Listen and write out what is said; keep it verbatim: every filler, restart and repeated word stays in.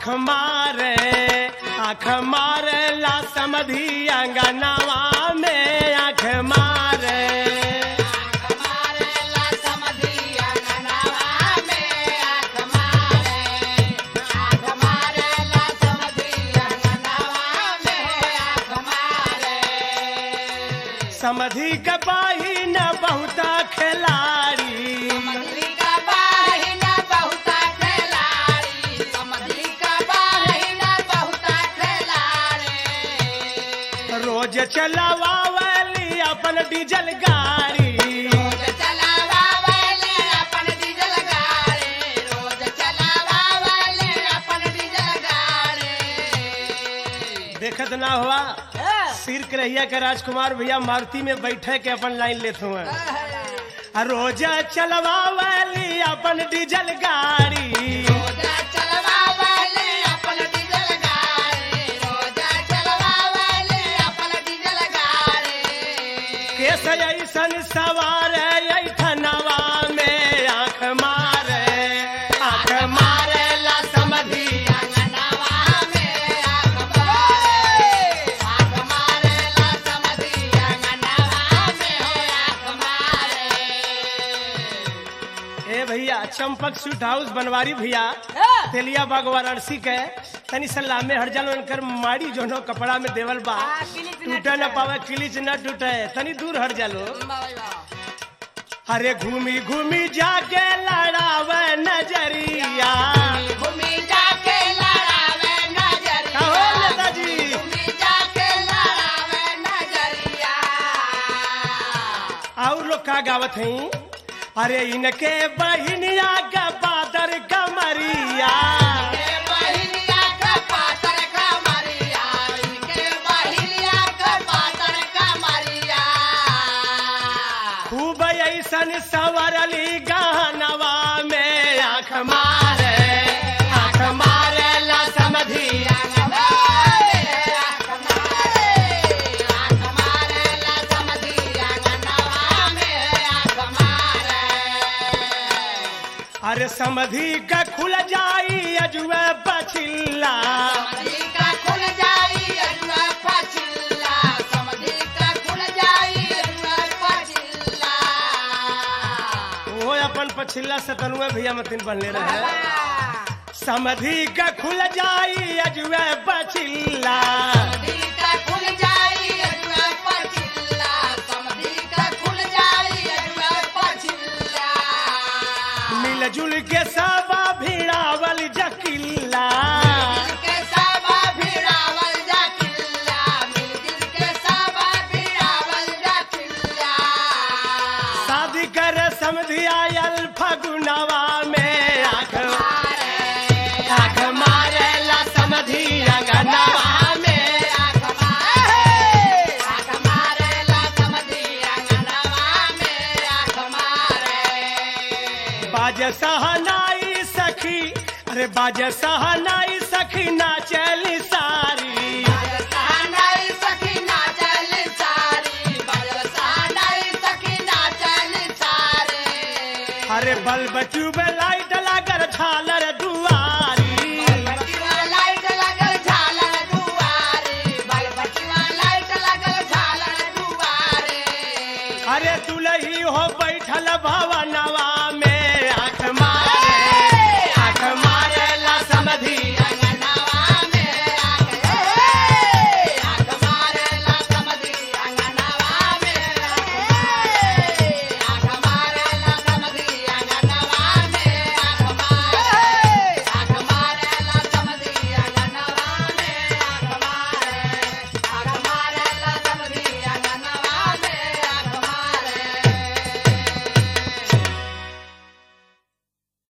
आँख मारे आँख मारे ला समधी अंगनावा में आँख मारे समधी का बाही न बहुता खिलाड़ी समधी का बाही न बहुता खिलाड़ी समधी का बाही न बहुता खिलाड़ी रोज चलावावली अपन डीजल गाड़ी रोज चलावावली अपन डीजल गाड़ी रोज चलावावली अपन डीजल गाड़ी देखत ना हुआ सिर करहिया के राजकुमार भैया मारुति में बैठे के अपन लाइन लेते हुए रोज चलवावली अपन डीजल गाड़ी रोज चलवावली अपन डीजल गाड़ी रोज चलवावली अपन डीजल गाड़ी केस ऐसन सवार ऐठनवा में आँख मारे आँख मारे ला समधी अंगनवा में आँख मारे आँख मारे ला समधी अंगनवा में आँख मारे ए भैया चंपक स्वीट हाउस बनवारी भैया तेलिया बाग वाराणसी के तनी सलाह में हर जल उनकर माड़ी जो नो कपड़ा में देवल बा टूटे न पावे किलिच न टूटे तनी दूर हट जालो अरे घूमी घूमी जाके लड़ावे नजरिया घूमी जाके लड़ावे नजरिया कहो नेताजी घूमी जाके लड़ावे नजरिया और लोग का गावत हैं अरे इनके बहिनिया का बादर कमरिया के बहिलिया का पातर का मरिया इनके बहिलिया का पातर का मरिया खूब ऐसन सवरली गहनवा में आँख मारे आँख मारे ला समधी अंगनवा में आँख मारे आँख मारे ला समधी अंगनवा में आँख मारे अरे समधी का खुल जाई अजुए बचिल्ला समधी का खुल जाई अजुआ पचिल्ला समधी का खुल जाई अजुआ पचिल्ला वो अपन पछिल्ला सतनुए भैया मतिन बनले रहे समधी का खुल जाई अजुए बचिल्ला समधी का खुल जाई अजुआ पचिल्ला समधी का खुल जाई अजुआ पचिल्ला मिलजुल के सब भिड़ावल जकिल्ला के साबा भिड़ावल जा किल्ला मिलजुल के साबा भिड़ावल जा किल्ला शादी कर समधी आयल फगुनवा में आँख आँख मारे ला समधी अंगनवा में आँख मारे आँख मारे ला समधी अंगनवा में आँख मारे बाज सहनाई सखी अरे बाज सहनाई सखी नाचली सारी बरसानाई सखी नाचल सारी बरसानाई सखी नाचल सारे अरे बल बचू में लाइट लागर झालर दुआरी बलबटिया लाइट लगल झालर दुआरे बलबटिया लाइट लगल झालर दुआरे अरे दुलही हो बैठल भवनवा